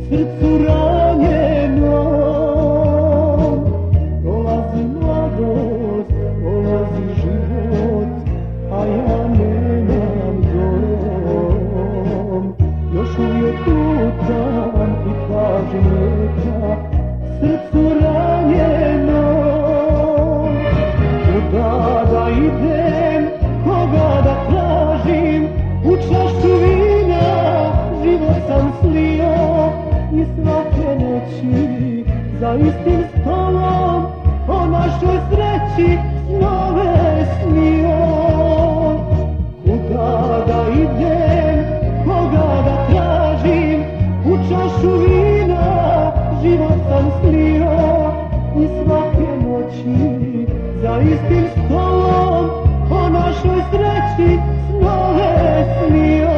srcu ranjenom. Dolazi mladost, dolazi život, a ja nemam dom. Još uvijek lutam i tražim neka srcu ranjenom. Kuda da idem, koga da tražim, u čašu vina život sam slio i svake noći za istim stolom o našoj sreći snove snio. Kuda da idem, koga da tražim, u čašu vina život sam slio i svake noći za istim stolom o našoj sreći snove snio.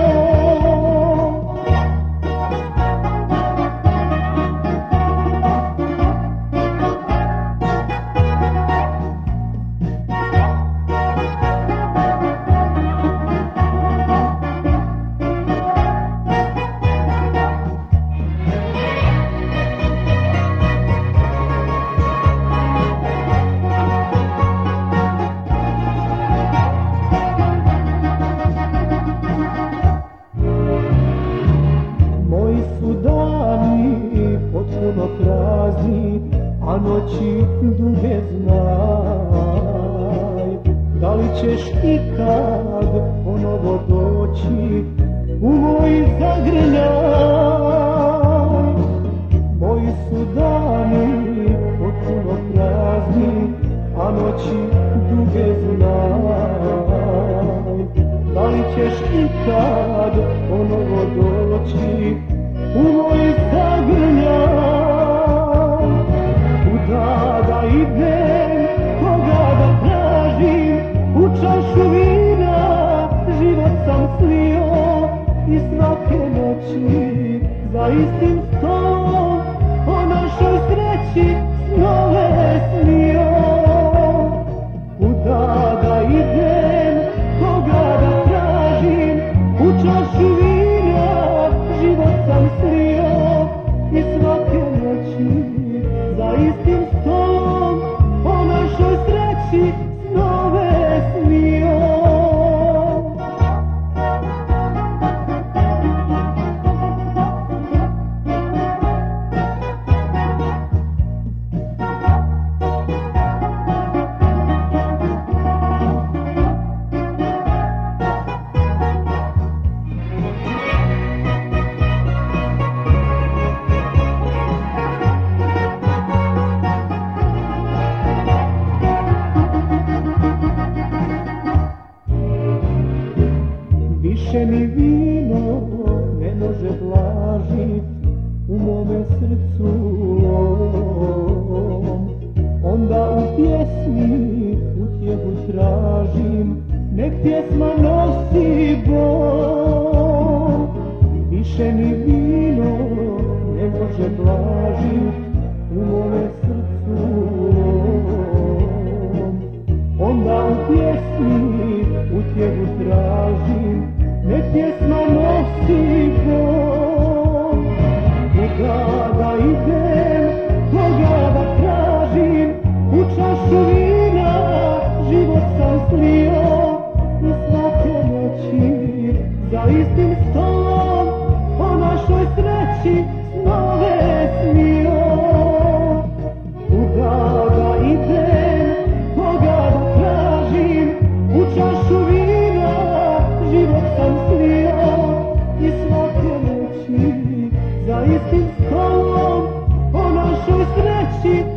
Potpuno prazni, a noći duge znaj. Da li ćeš ikad ponovo doći u moj zagrljaj? Moji su dani potpuno prazni, a noći duge znaj. Da li ćeš ikad ponovo doći u moj zagrljaj? Kuda da idem, koga da tražim, u čašu vina život sam slio i svake noći za istim stolom o našoj sreći snove snio. Kuda da idem, koga da tražim, u čašu vina život sam slio i svake noći za istim stolom o našoj sreći snove snio. Više mi vino ne može blažit u mome srcu lom. Onda u pjesmi utjehu tražim, nek pjesma nosi bol. Više mi vino ne može blažit u mome srcu lom. Onda u pjesmi utjehu tražim, nek pjesma nosi bol. Koga da idem, koga da tražim, u čašu vina život sam slio i svake noći za istim stolom o našoj sreći snove snio. Kuda da idem, koga da tražim, u čašu vina život sam slio i svake noći za istim stolom o našoj sreći